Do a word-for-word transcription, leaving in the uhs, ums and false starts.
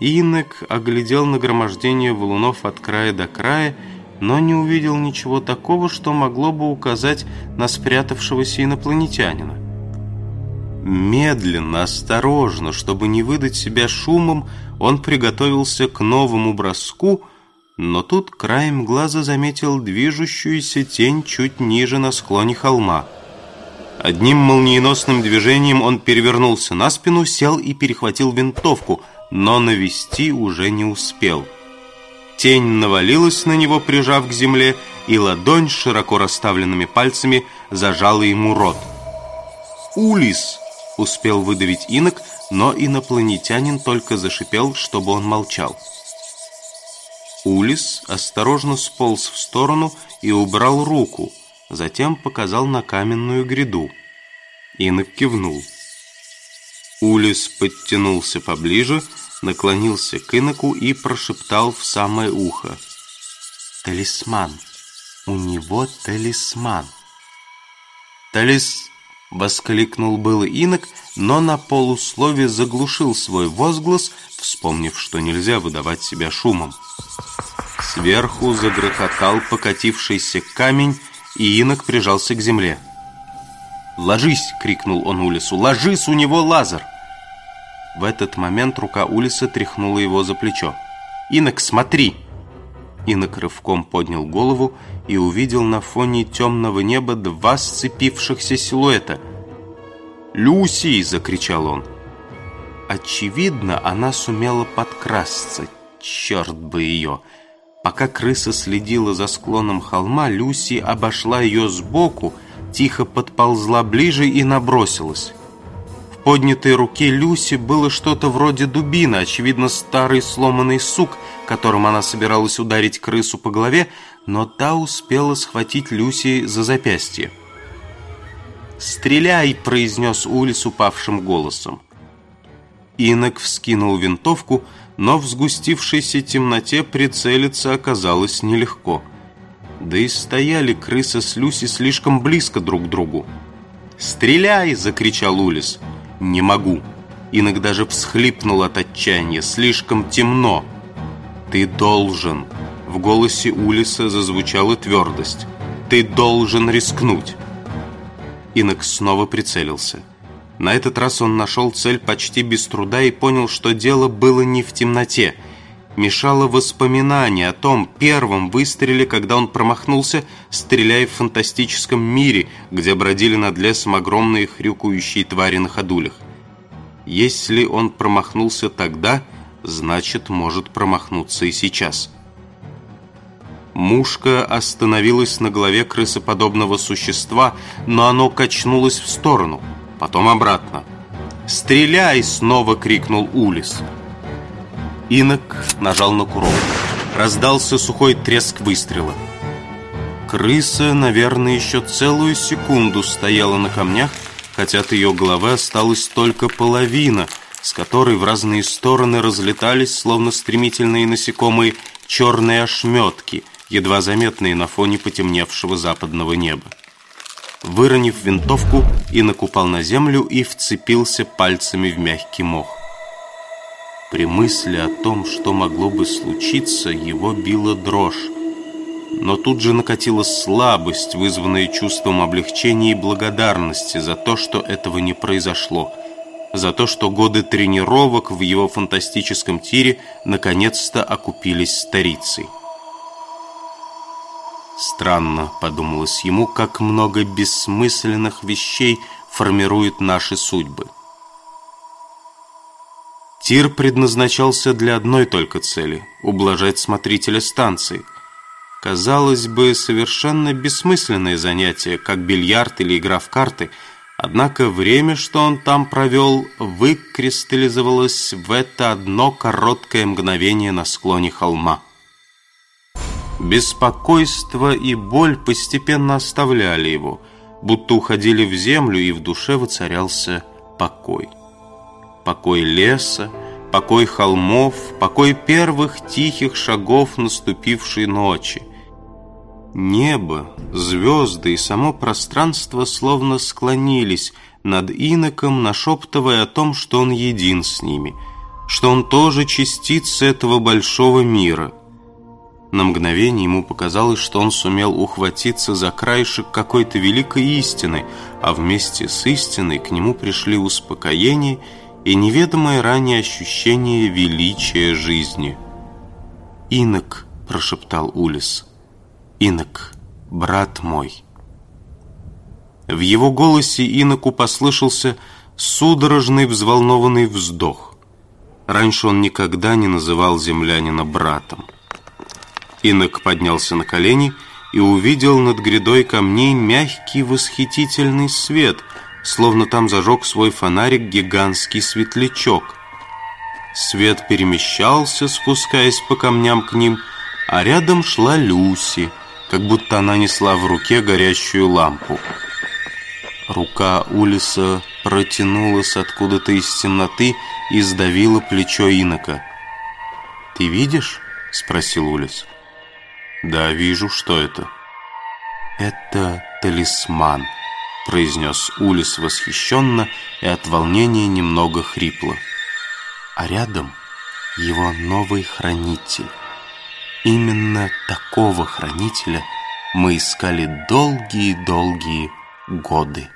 Инок оглядел нагромождение валунов от края до края, но не увидел ничего такого, что могло бы указать на спрятавшегося инопланетянина. Медленно, осторожно, чтобы не выдать себя шумом, он приготовился к новому броску, но тут краем глаза заметил движущуюся тень чуть ниже на склоне холма. Одним молниеносным движением он перевернулся на спину, сел и перехватил винтовку, но навести уже не успел. Тень навалилась на него, прижав к земле, и ладонь с широко расставленными пальцами зажала ему рот. «Улис!» — успел выдавить инок, но инопланетянин только зашипел, чтобы он молчал. Улис осторожно сполз в сторону и убрал руку, затем показал на каменную гряду. Инок кивнул. Улис подтянулся поближе, наклонился к иноку и прошептал в самое ухо: «Талисман! У него талисман!» «Талис!» — воскликнул было инок, но на полуслове заглушил свой возглас, вспомнив, что нельзя выдавать себя шумом. Сверху загрохотал покатившийся камень, и инок прижался к земле. «Ложись!» — крикнул он Улису. «Ложись, у него лазер!» В этот момент рука Улиса тряхнула его за плечо. «Инок, смотри!» Инок рывком поднял голову и увидел на фоне темного неба два сцепившихся силуэта. «Люси!» — закричал он. Очевидно, она сумела подкрасться. Черт бы ее! Пока крыса следила за склоном холма, Люси обошла ее сбоку, тихо подползла ближе и набросилась. В поднятой руке Люси было что-то вроде дубины, очевидно, старый сломанный сук, которым она собиралась ударить крысу по голове, но та успела схватить Люси за запястье. «Стреляй!» — произнес Улис упавшим голосом. Инок вскинул винтовку, но в сгустившейся темноте прицелиться оказалось нелегко. Да и стояли крыса с Люси слишком близко друг к другу. «Стреляй!» — закричал Улис. «Не могу». Инок даже всхлипнул от отчаяния. «Слишком темно». «Ты должен». В голосе Улиса зазвучала твердость. «Ты должен рискнуть». Инок снова прицелился. На этот раз он нашел цель почти без труда и понял, что дело было не в темноте. Мешало воспоминание о том первом выстреле, когда он промахнулся, стреляя в фантастическом мире, где бродили над лесом огромные хрюкающие твари на ходулях. Если он промахнулся тогда, значит, может промахнуться и сейчас. Мушка остановилась на голове крысоподобного существа, но оно качнулось в сторону, потом обратно. «Стреляй!» — снова крикнул Улис. Инок нажал на курок. Раздался сухой треск выстрела. Крыса, наверное, еще целую секунду стояла на камнях, хотя от ее головы осталась только половина, с которой в разные стороны разлетались, словно стремительные насекомые, черные ошметки, едва заметные на фоне потемневшего западного неба. Выронив винтовку, инок упал на землю и вцепился пальцами в мягкий мох. При мысли о том, что могло бы случиться, его била дрожь. Но тут же накатила слабость, вызванная чувством облегчения и благодарности за то, что этого не произошло, за то, что годы тренировок в его фантастическом тире наконец-то окупились старицей. «Странно», — подумалось ему, — «как много бессмысленных вещей формируют наши судьбы». Тир предназначался для одной только цели — ублажать смотрителя станции. Казалось бы, совершенно бессмысленное занятие, как бильярд или игра в карты, однако время, что он там провел, выкристаллизовалось в это одно короткое мгновение на склоне холма. Беспокойство и боль постепенно оставляли его, будто уходили в землю, и в душе воцарялся покой. Покой леса, покой холмов, покой первых тихих шагов наступившей ночи. Небо, звезды и само пространство словно склонились над иноком, нашептывая о том, что он един с ними, что он тоже частица этого большого мира. На мгновение ему показалось, что он сумел ухватиться за краешек какой-то великой истины, а вместе с истиной к нему пришли успокоение и неведомое ранее ощущение величия жизни. «Инок», — прошептал Улис, — «Инок, брат мой». В его голосе иноку послышался судорожный взволнованный вздох. Раньше он никогда не называл землянина братом. Инок поднялся на колени и увидел над грядой камней мягкий восхитительный свет, словно там зажег свой фонарик гигантский светлячок. Свет перемещался, спускаясь по камням к ним, а рядом шла Люси, как будто она несла в руке горящую лампу. Рука Улиса протянулась откуда-то из темноты и сдавила плечо инока. «Ты видишь?» — спросил Улис. «Да, вижу. Что это?» «Это талисман», — произнес Улис восхищенно и от волнения немного хрипло. «А рядом его новый хранитель. Именно такого хранителя мы искали долгие-долгие годы».